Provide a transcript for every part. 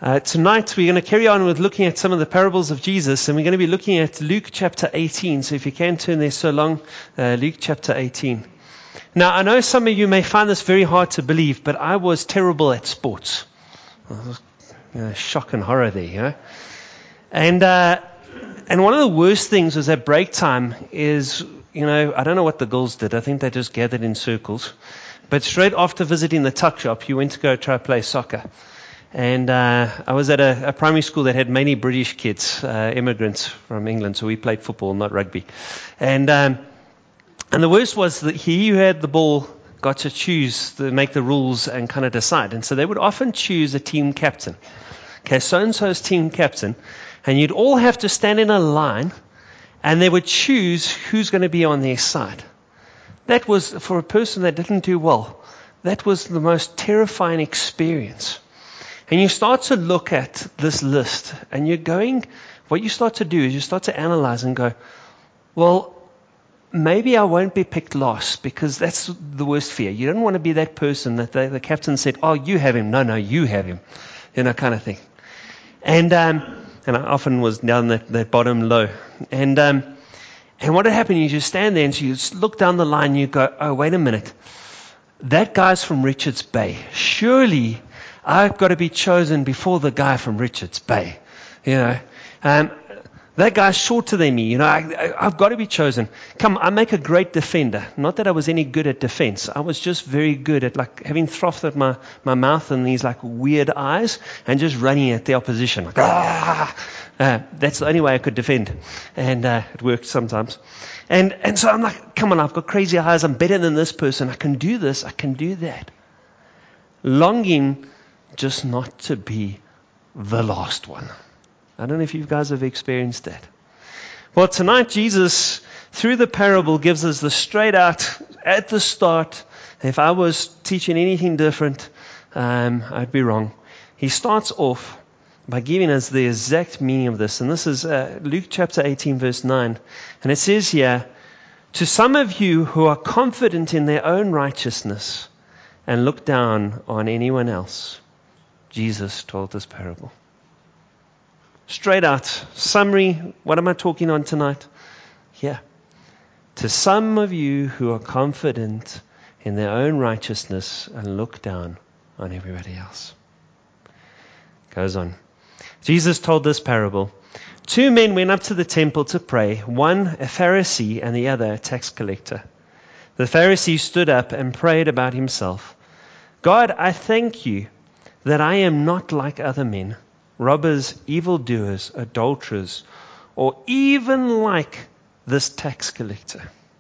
Tonight we're going to carry on with looking at some of the parables of Jesus, and we're going to be looking at Luke chapter 18. So if you can turn there so long, Luke chapter 18. Now I know some of you may find this very hard to believe, but I was terrible at sports. Shock and horror there, you know. And one of the worst things was at break time is, you know, I don't know what the girls did. I think they just gathered in circles. But straight after visiting the tuck shop, you went to go try to play soccer. And I was at a primary school that had many British kids, immigrants from England, so we played football, not rugby. And the worst was that he who had the ball got to choose, to make the rules and kind of decide. And so they would often choose a team captain. Okay, so-and-so's team captain. And you'd all have to stand in a line, and they would choose who's going to be on their side. That was, for a person that didn't do well, that was the most terrifying experience. And you start to look at this list, and what you start to do is you start to analyze and go, well, maybe I won't be picked last, because that's the worst fear. You don't want to be that person that the captain said, oh, you have him. No, you have him. You know, kind of thing. And I often was down that bottom low. And what had happened, you just stand there and you just look down the line and you go, oh, wait a minute. That guy's from Richards Bay. Surely I've got to be chosen before the guy from Richards Bay. You know, that guy's shorter than me. You know, I've got to be chosen. Come, I make a great defender. Not that I was any good at defense. I was just very good at like having froth at my mouth and these like weird eyes and just running at the opposition. Like, that's the only way I could defend. And it worked sometimes. And so I'm like, come on, I've got crazy eyes. I'm better than this person. I can do this. I can do that. Longing just not to be the last one. I don't know if you guys have experienced that. Well, tonight Jesus, through the parable, gives us the straight out, at the start. If I was teaching anything different, I'd be wrong. He starts off by giving us the exact meaning of this. And this is Luke chapter 18, verse 9. And it says here, to some of you who are confident in their own righteousness and look down on anyone else, Jesus told this parable. Straight out, summary, what am I talking on tonight? Yeah. To some of you who are confident in their own righteousness and look down on everybody else. Goes on. Jesus told this parable. 2 men went up to the temple to pray, one a Pharisee and the other a tax collector. The Pharisee stood up and prayed about himself. God, I thank you that I am not like other men, robbers, evildoers, adulterers, or even like this tax collector.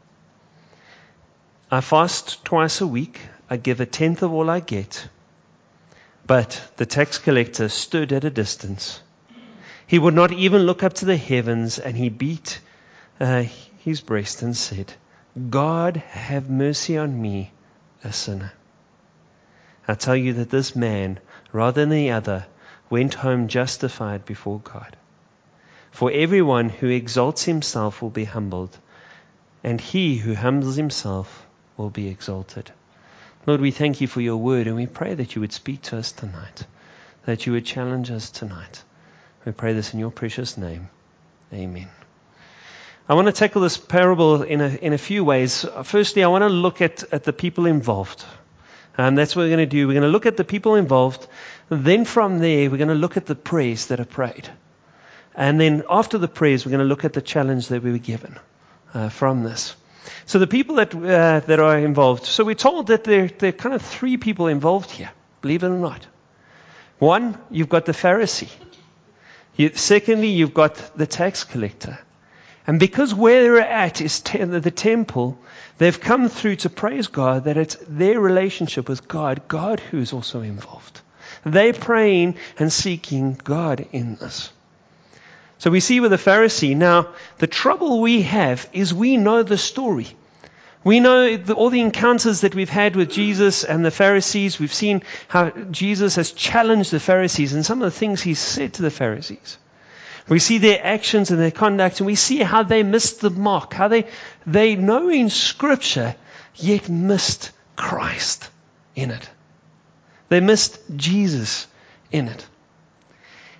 I fast twice a week. I give 1/10 of all I get. But the tax collector stood at a distance. He would not even look up to the heavens, and he beat his breast and said, God, have mercy on me, a sinner. I tell you that this man, rather than the other, went home justified before God. For everyone who exalts himself will be humbled, and he who humbles himself will be exalted. Lord, we thank you for your word, and we pray that you would speak to us tonight, that you would challenge us tonight. We pray this in your precious name. Amen. I want to tackle this parable in a few ways. Firstly, I want to look at the people involved. That's what we're going to do. We're going to look at the people involved. Then from there, we're going to look at the prayers that are prayed. And then after the prayers, we're going to look at the challenge that we were given from this. So the people that are involved. So we're told that there are kind of 3 people involved here, believe it or not. One, you've got the Pharisee. Secondly, you've got the tax collector. And because where they're at is the temple, they've come through to praise God that it's their relationship with God who is also involved. They're praying and seeking God in this. So we see with the Pharisee, now the trouble we have is we know the story. We know all the encounters that we've had with Jesus and the Pharisees. We've seen how Jesus has challenged the Pharisees and some of the things he's said to the Pharisees. We see their actions and their conduct, and we see how they missed the mark, how they know in Scripture, yet missed Christ in it. They missed Jesus in it.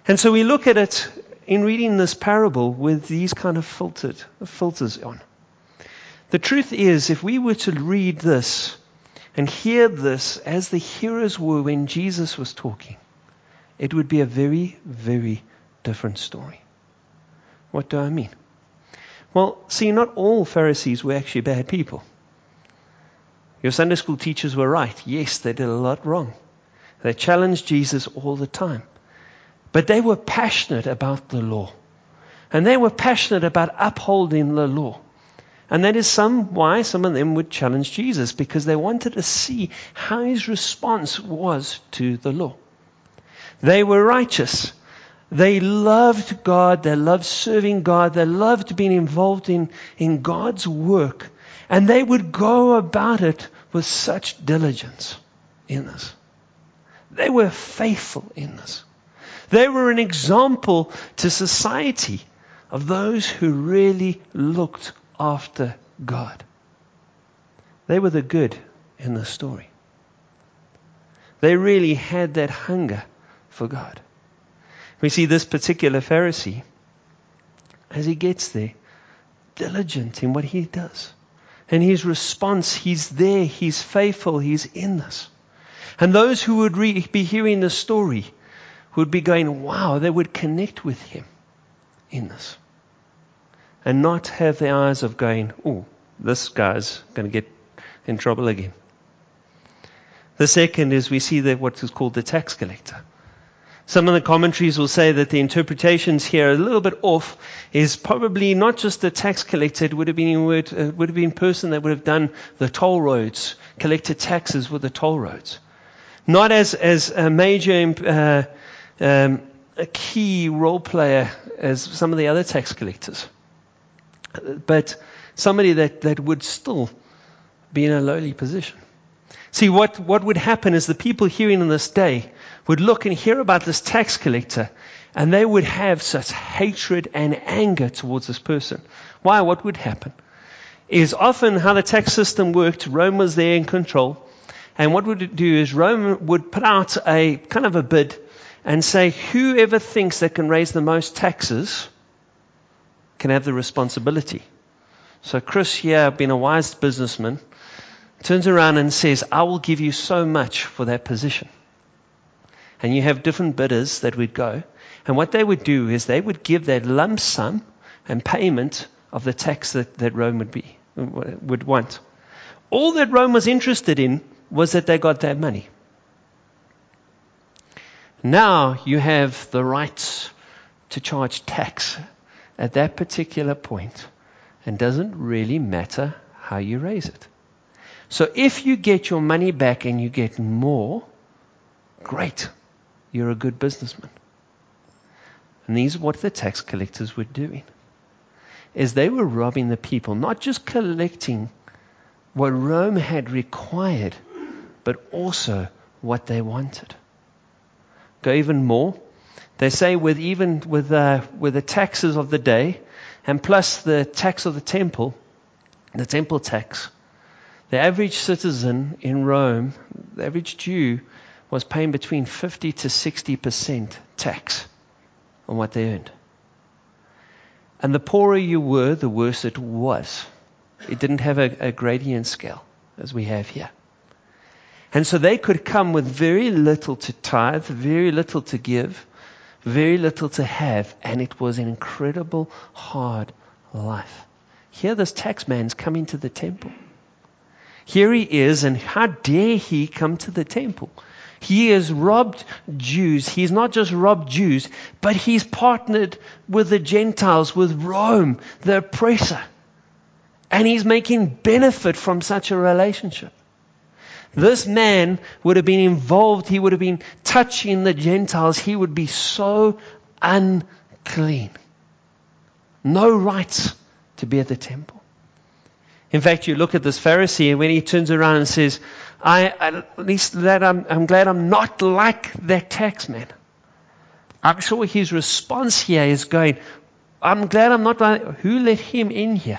And so we look at it in reading this parable with these kind of filters on. The truth is, if we were to read this and hear this as the hearers were when Jesus was talking, it would be a very, very different story. What do I mean? Well, see, not all Pharisees were actually bad people. Your Sunday school teachers were right. Yes, they did a lot wrong. They challenged Jesus all the time. But they were passionate about the law. And they were passionate about upholding the law. And that is why some of them would challenge Jesus, because they wanted to see how his response was to the law. They were righteous. They loved God. They loved serving God. They loved being involved in God's work. And they would go about it with such diligence in this. They were faithful in this. They were an example to society of those who really looked after God. They were the good in the story. They really had that hunger for God. We see this particular Pharisee, as he gets there, diligent in what he does. And his response, he's there, he's faithful, he's in this. And those who would be hearing the story would be going, wow, they would connect with him in this. And not have their eyes of going, oh, this guy's going to get in trouble again. The second is we see that what is called the tax collector. Some of the commentaries will say that the interpretations here are a little bit off. Is probably not just the tax collector. It would have been a person that would have done the toll roads, collected taxes with the toll roads. Not as a major, a key role player as some of the other tax collectors, but somebody that would still be in a lowly position. See, what would happen is the people hearing on this day would look and hear about this tax collector, and they would have such hatred and anger towards this person. Why? What would happen is often how the tax system worked. Rome was there in control, and what would it do is Rome would put out a kind of a bid and say, whoever thinks they can raise the most taxes can have the responsibility. So Chris here, being a wise businessman, turns around and says, I will give you so much for that position. And you have different bidders that would go. And what they would do is they would give that lump sum and payment of the tax that Rome would want. All that Rome was interested in was that they got that money. Now you have the right to charge tax at that particular point, and doesn't really matter how you raise it. So if you get your money back and you get more, great, you're a good businessman. And these are what the tax collectors were doing, is they were robbing the people, not just collecting what Rome had required, but also what they wanted. Go even more. They say with the taxes of the day, and plus the tax of the temple tax, the average citizen in Rome, the average Jew, was paying between 50 to 60% tax on what they earned. And the poorer you were, the worse it was. It didn't have a gradient scale as we have here. And so they could come with very little to tithe, very little to give, very little to have, and it was an incredible hard life. Here this tax man's coming to the temple. Here he is, and how dare he come to the temple? He has robbed Jews. He's not just robbed Jews, but he's partnered with the Gentiles, with Rome, the oppressor. And he's making benefit from such a relationship. This man would have been involved. He would have been touching the Gentiles. He would be so unclean. No rights to be at the temple. In fact, you look at this Pharisee, and when he turns around and says, I'm glad I'm not like that tax man. I'm sure his response here is going, I'm glad I'm not like, who let him in here?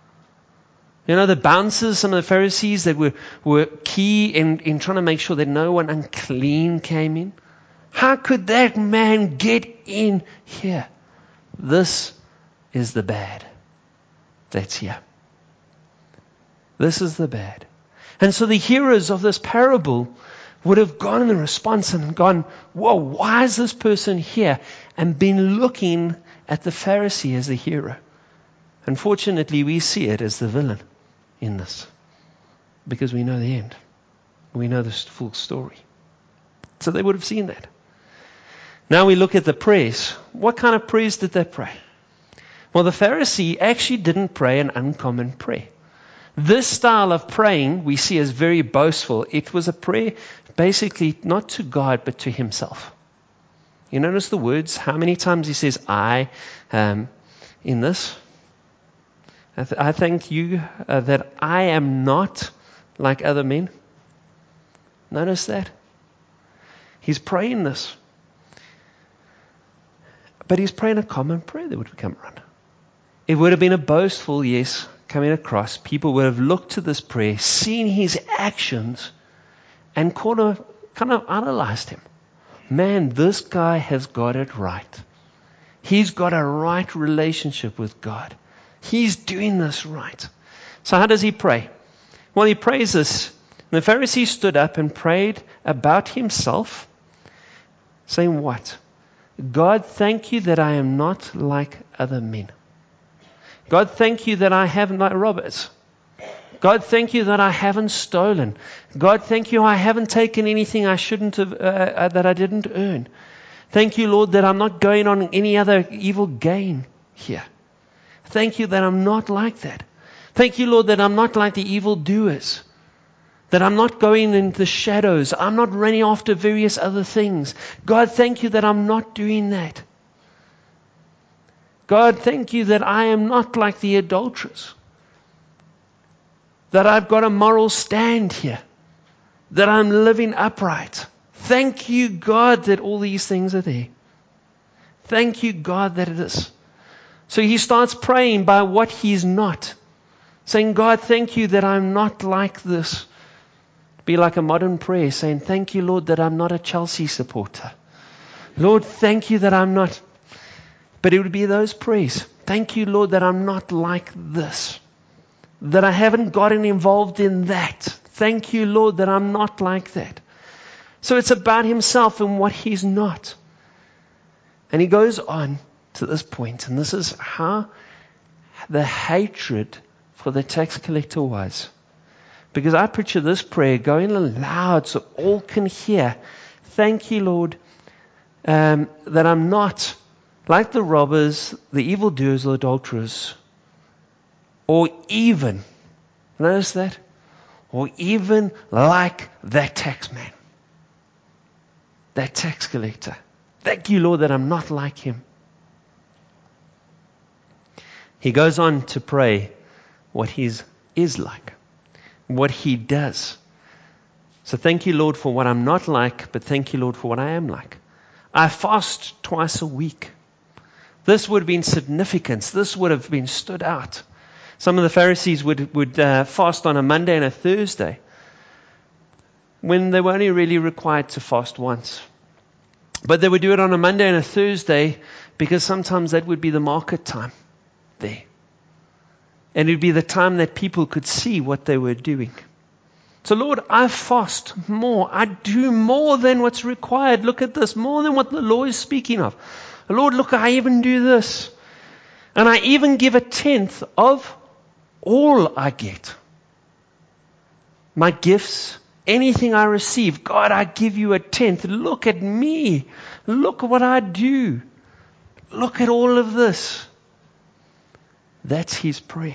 You know, the bouncers, some of the Pharisees that were key in trying to make sure that no one unclean came in. How could that man get in here? This is the bad that's here. This is the bad. And so the hearers of this parable would have gone in the response and gone, whoa, why is this person here? And been looking at the Pharisee as the hero. Unfortunately, we see it as the villain in this, because we know the end. We know the full story. So they would have seen that. Now we look at the prayers. What kind of prayers did they pray? Well, the Pharisee actually didn't pray an uncommon prayer. This style of praying we see as very boastful. It was a prayer basically not to God but to himself. You notice the words, how many times he says I in this? I thank you that I am not like other men. Notice that? He's praying this. But he's praying a common prayer that would come around. It would have been a boastful, yes, coming across. People would have looked to this prayer, seen his actions, and kind of analyzed him. Man, this guy has got it right. He's got a right relationship with God. He's doing this right. So how does he pray? Well, he prays this. The Pharisee stood up and prayed about himself, saying what? God, thank you that I am not like other men. God, thank you that I haven't like robbers. God, thank you that I haven't stolen. God, thank you I haven't taken anything I shouldn't have, that I didn't earn. Thank you, Lord, that I'm not going on any other evil gain here. Thank you that I'm not like that. Thank you, Lord, that I'm not like the evildoers. That I'm not going in the shadows. I'm not running after various other things. God, thank you that I'm not doing that. God, thank you that I am not like the adulterers. That I've got a moral stand here. That I'm living upright. Thank you, God, that all these things are there. Thank you, God, that it is. So he starts praying by what he's not. Saying, God, thank you that I'm not like this. Be like a modern prayer saying, thank you, Lord, that I'm not a Chelsea supporter. Lord, thank you that I'm not. But it would be those prayers. Thank you, Lord, that I'm not like this. That I haven't gotten involved in that. Thank you, Lord, that I'm not like that. So it's about himself and what he's not. And he goes on to this point, and this is how the hatred for the tax collector was. Because I picture this prayer going loud so all can hear. Thank you, Lord, that I'm not like the robbers, the evildoers, or adulterers, or even, notice that, or even like that tax man, that tax collector. Thank you, Lord, that I'm not like him. He goes on to pray what he is like, what he does. So thank you, Lord, for what I'm not like, but thank you, Lord, for what I am like. I fast twice a week. This would have been significance. This would have been stood out. Some of the Pharisees would fast on a Monday and a Thursday when they were only really required to fast once. But they would do it on a Monday and a Thursday because sometimes that would be the market time there. And it would be the time that people could see what they were doing. So Lord, I fast more. I do more than what's required. Look at this, more than what the law is speaking of. Lord, look, I even do this. And I even give a tenth of all I get. My gifts, anything I receive. God, I give you a tenth. Look at me. Look what I do. Look at all of this. That's his prayer.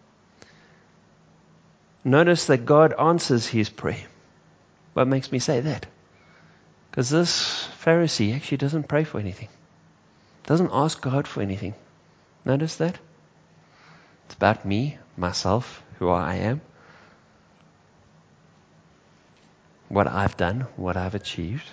Notice that God answers his prayer. What makes me say that? Because this Pharisee actually doesn't pray for anything. Doesn't ask God for anything. Notice that? It's about me, myself, who I am, what I've done, what I've achieved.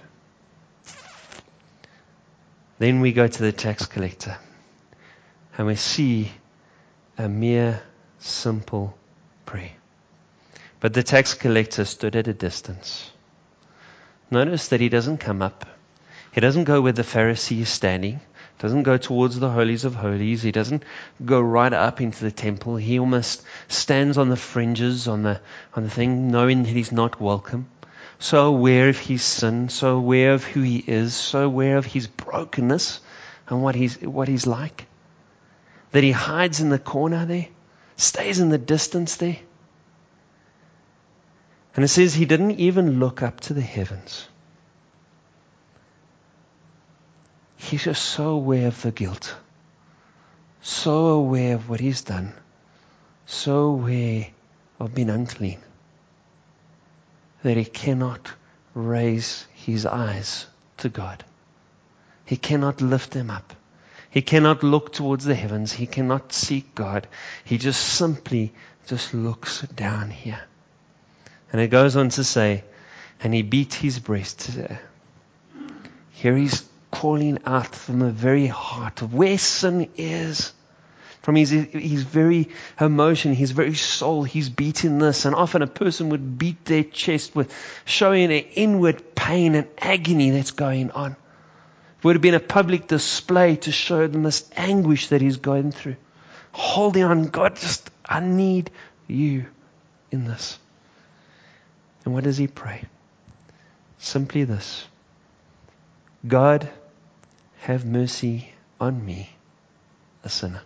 Then we go to the tax collector and we see a mere simple prayer. But the tax collector stood at a distance. Notice that he doesn't come up. He doesn't go where the Pharisee is standing. Doesn't go towards the holies of holies. He doesn't go right up into the temple. He almost stands on the fringes, on the thing, knowing that he's not welcome. So aware of his sin, so aware of who he is, so aware of his brokenness and what he's like, that he hides in the corner there, stays in the distance there. And it says he didn't even look up to the heavens. He's just so aware of the guilt, so aware of what he's done, so aware of being unclean, that he cannot raise his eyes to God. He cannot lift them up. He cannot look towards the heavens. He cannot seek God. He just simply looks down here. And it goes on to say, and he beat his breast. Here he's calling out from the very heart of where sin is. From his very emotion, his very soul, he's beating this. And often a person would beat their chest with showing an inward pain and agony that's going on. It would have been a public display to show them this anguish that he's going through. Holding on, God, I need you in this. And what does he pray? Simply this: God, have mercy on me, a sinner.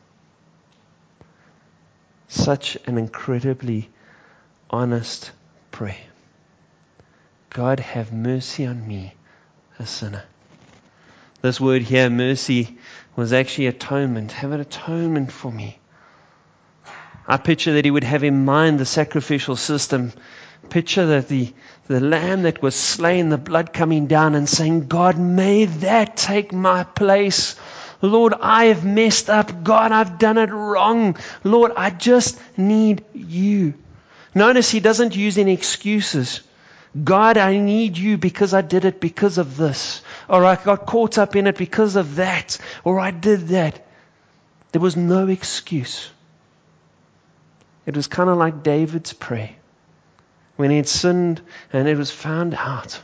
Such an incredibly honest prayer. God, have mercy on me, a sinner. This word here, mercy, was actually atonement. Have an atonement for me. I picture that he would have in mind the sacrificial system. Picture that the lamb that was slain, the blood coming down and saying, God, may that take my place. Lord, I have messed up. God, I've done it wrong. Lord, I just need you. Notice he doesn't use any excuses. God, I need you because I did it because of this. Or I got caught up in it because of that. Or I did that. There was no excuse. It was kind of like David's prayer. When he had sinned and it was found out.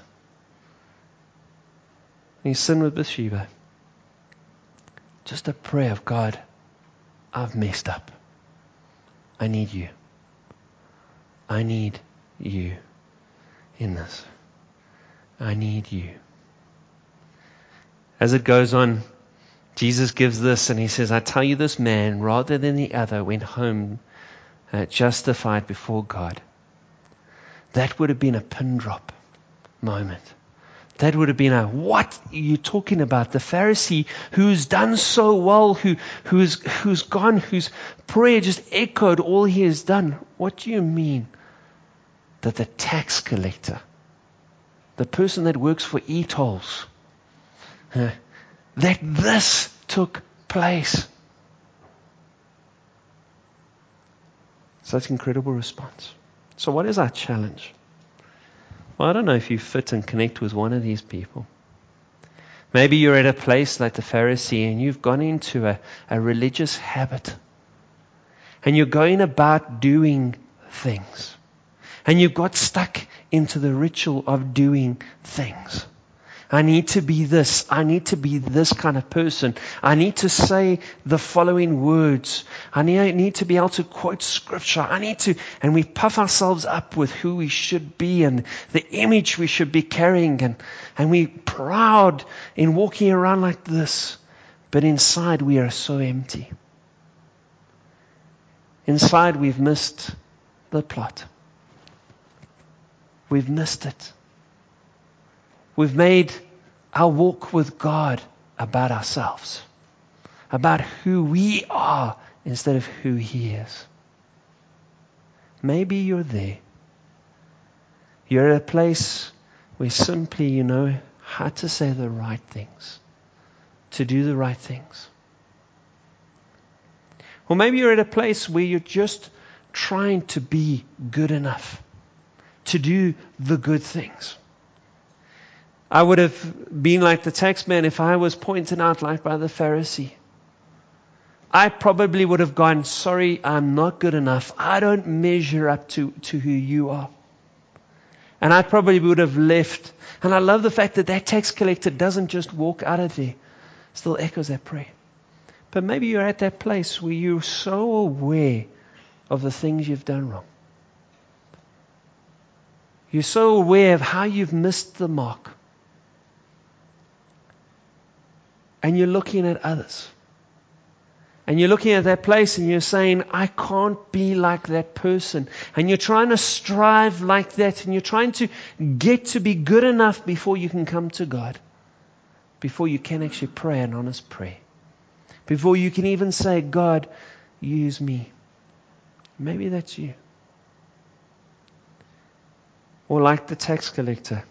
He sinned with Bathsheba. Just a prayer of, God, I've messed up. I need you. I need you in this. I need you. As it goes on, Jesus gives this and he says, I tell you, this man, rather than the other, went home justified before God. That would have been a pin drop moment. That would have been what are you talking about? The Pharisee who's done so well, who's gone, whose prayer just echoed all he has done. What do you mean that the tax collector, the person that works for e-tolls, that this took place? Such incredible response. So what is our challenge? Well, I don't know if you fit and connect with one of these people. Maybe you're at a place like the Pharisee and you've gone into a religious habit. And you're going about doing things. And you've got stuck into the ritual of doing things. I need to be this. I need to be this kind of person. I need to say the following words. I need to be able to quote scripture. And we puff ourselves up with who we should be and the image we should be carrying. And we're proud in walking around like this. But inside we are so empty. Inside we've missed the plot. We've missed it. We've made our walk with God about ourselves, about who we are instead of who He is. Maybe you're there. You're at a place where simply you know how to say the right things, to do the right things. Or maybe you're at a place where you're just trying to be good enough, to do the good things. I would have been like the tax man if I was pointed out like by the Pharisee. I probably would have gone, sorry, I'm not good enough. I don't measure up to who you are. And I probably would have left. And I love the fact that that tax collector doesn't just walk out of there. Still echoes that prayer. But maybe you're at that place where you're so aware of the things you've done wrong. You're so aware of how you've missed the mark. And you're looking at others. And you're looking at that place and you're saying, I can't be like that person. And you're trying to strive like that. And you're trying to get to be good enough before you can come to God. Before you can actually pray an honest prayer. Before you can even say, God, use me. Maybe that's you. Or like the tax collector,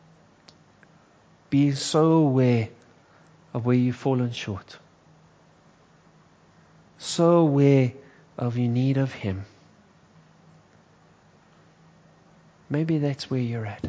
be so aware of where you've fallen short. So aware of your need of Him. Maybe that's where you're at.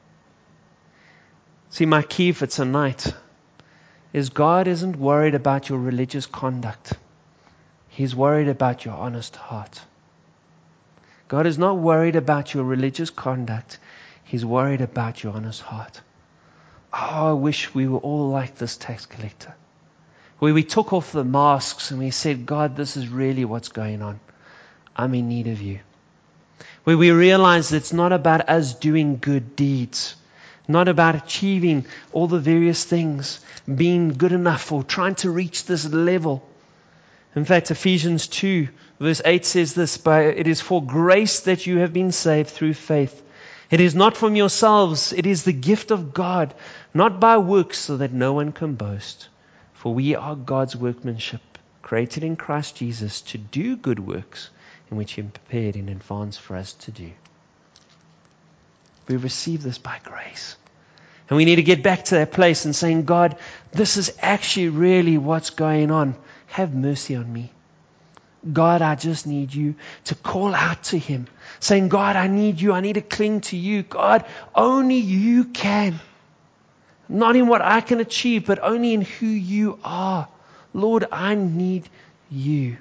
See, my key for tonight is God isn't worried about your religious conduct. He's worried about your honest heart. God is not worried about your religious conduct. He's worried about your honest heart. Oh, I wish we were all like this tax collector. Where we took off the masks and we said, God, this is really what's going on. I'm in need of you. Where we realize it's not about us doing good deeds. Not about achieving all the various things, being good enough or trying to reach this level. In fact, Ephesians 2 verse 8 says this, it is for grace that you have been saved through faith. It is not from yourselves, it is the gift of God, not by works so that no one can boast. For we are God's workmanship, created in Christ Jesus to do good works in which He prepared in advance for us to do. We receive this by grace. And we need to get back to that place and saying, God, this is actually really what's going on. Have mercy on me. God, I just need you to call out to Him. Saying, God, I need you. I need to cling to you. God, only you can. Not in what I can achieve, but only in who you are. Lord, I need you.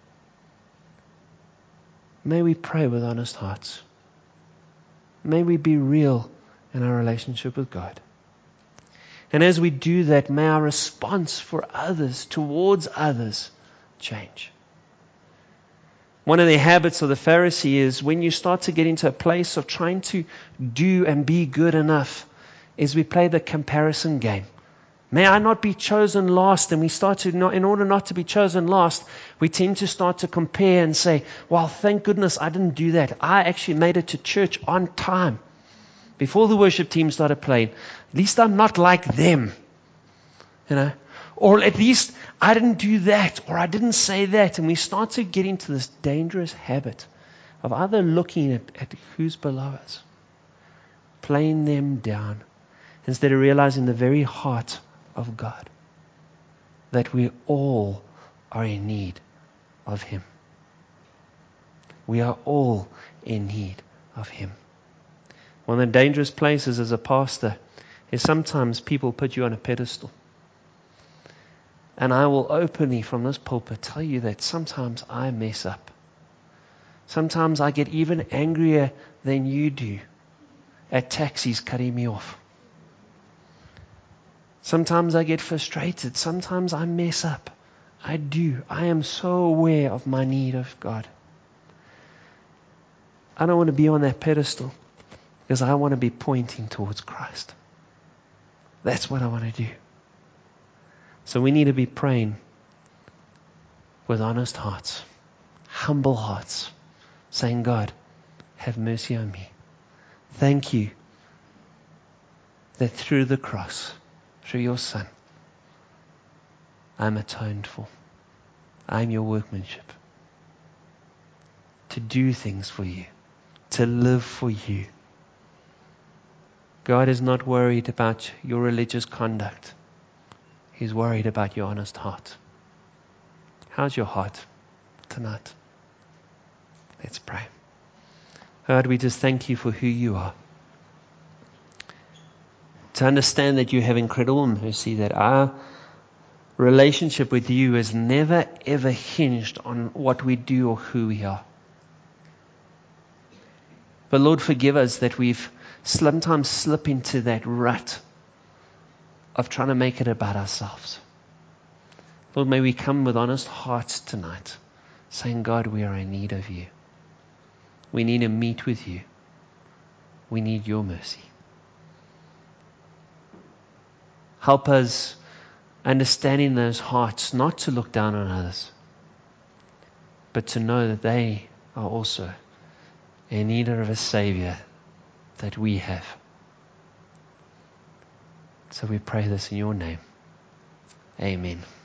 May we pray with honest hearts. May we be real in our relationship with God. And as we do that, may our response for others, towards others, change. One of the habits of the Pharisee is when you start to get into a place of trying to do and be good enough, is we play the comparison game. May I not be chosen last, and we start to, in order not to be chosen last, we tend to start to compare and say, well, thank goodness I didn't do that. I actually made it to church on time. Before the worship team started playing. At least I'm not like them. Or at least I didn't do that, or I didn't say that. And we start to get into this dangerous habit of either looking at who's below us, playing them down, instead of realizing the very heart of God, that we all are in need of Him. We are all in need of Him. One of the dangerous places as a pastor is sometimes people put you on a pedestal. And I will openly from this pulpit tell you that sometimes I mess up. Sometimes I get even angrier than you do at taxis cutting me off. Sometimes I get frustrated. Sometimes I mess up. I do. I am so aware of my need of God. I don't want to be on that pedestal because I want to be pointing towards Christ. That's what I want to do. So we need to be praying with honest hearts, humble hearts, saying, God, have mercy on me. Thank you that through the cross, through your Son, I'm atoned for. I'm your workmanship. To do things for you, to live for you. God is not worried about your religious conduct. He's worried about your honest heart. How's your heart tonight? Let's pray. God, we just thank you for who you are. To understand that you have incredible mercy, that our relationship with you is never ever hinged on what we do or who we are. But Lord, forgive us that we've sometimes slip into that rut of trying to make it about ourselves. Lord, may we come with honest hearts tonight, saying, God, we are in need of you. We need to meet with you. We need your mercy. Help us understand in those hearts not to look down on others, but to know that they are also in need of a Savior that we have. So we pray this in your name. Amen.